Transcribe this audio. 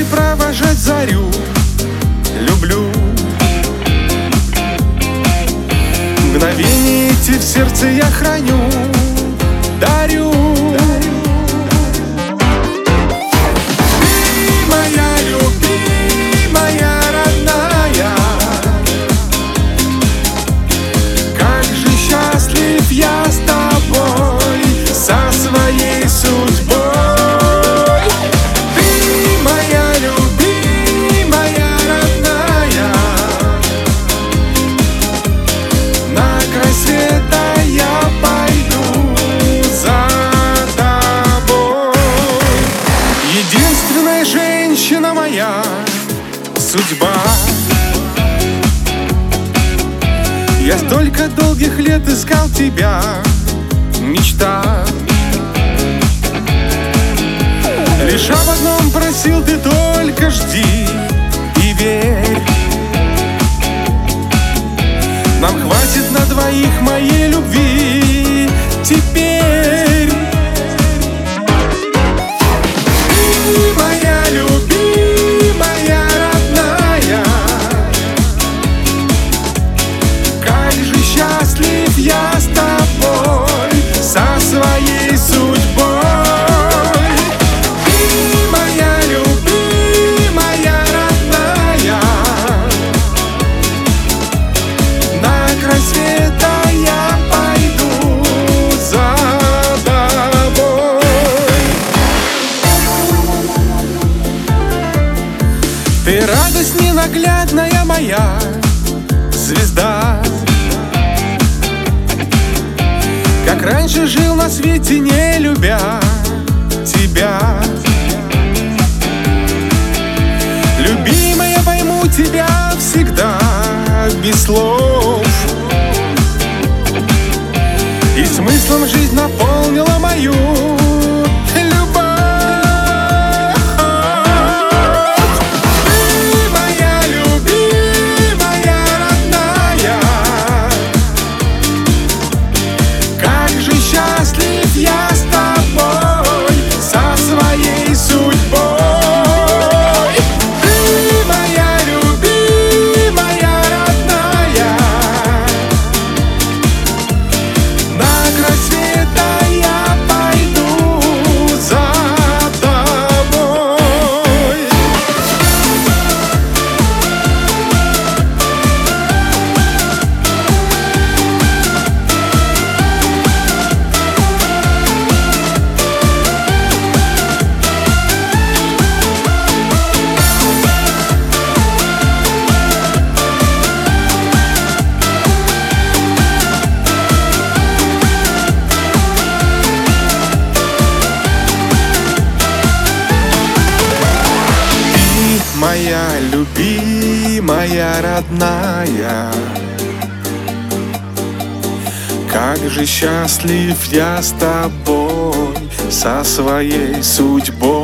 тобой провожать зарю. Люблю мгновения эти в сердце я храню, дарю. Ты моя любимая, родная, как же счастлив я с тобой, со своей судьбой. Женщина моя, судьба. Я столько долгих лет искал тебя, мечта. Лишь об одном просил, ты только жди и верь. Нам хватит на двоих моей любви теперь. Счастлив я с тобой, со своей судьбой. Ты моя любимая, родная, на край света я пойду за тобой. Ты радость ненаглядная моя, звезда. Как раньше жил на свете, не любя тебя. Любимая, пойму тебя всегда без слов, и смыслом жизнь наполнила мою любовь. Ты моя любимая, родная, как же счастлив я с тобой, со своей судьбой. Ты моя любимая, родная, на край света я пойду за тобой. Моя любимая, родная, как же счастлив я с тобой, со своей судьбой.